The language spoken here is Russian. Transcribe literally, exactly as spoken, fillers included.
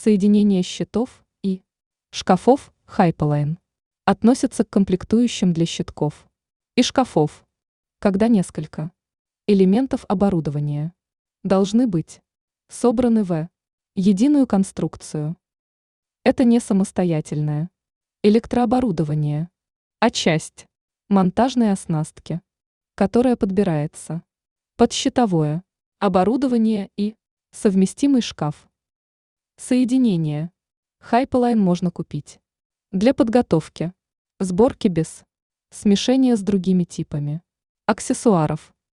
Соединение щитов и шкафов Hypoline относятся к комплектующим для щитков и шкафов, когда несколько элементов оборудования должны быть собраны в единую конструкцию. Это не самостоятельное электрооборудование, а часть монтажной оснастки, которая подбирается под щитовое оборудование и совместимый шкаф. Соединение Hypoline можно купить для подготовки, сборки без смешения с другими типами аксессуаров.